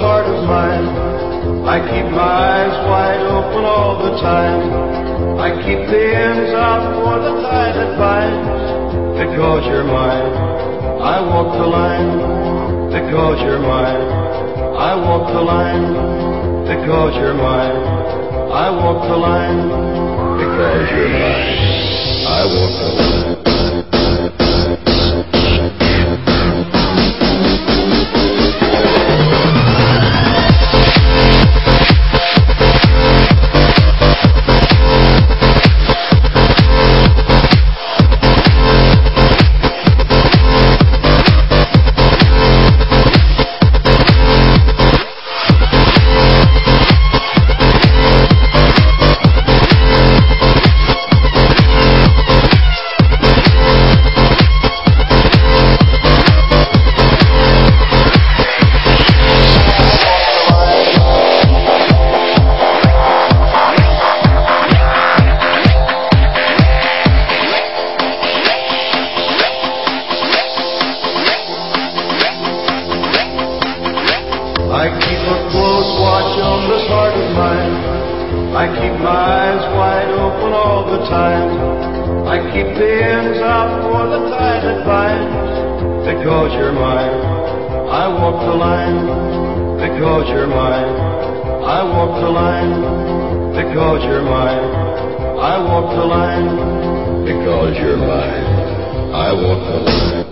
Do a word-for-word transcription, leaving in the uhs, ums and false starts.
heart of mine. I keep my eyes wide open all the time. I keep the ends out for the tie that binds. Because you're mine, I walk the line. Because you're mine, I walk the line. Because you're mine, I walk the line. Because you're mine, I walk the line. I keep a close watch on this heart of mine. I keep my eyes wide open all the time. I keep the ends out for the tie that binds. Because you're mine, I walk the line. Because you're mine, I walk the line. Because you're mine, I walk the line. Because you're mine, I walk the line.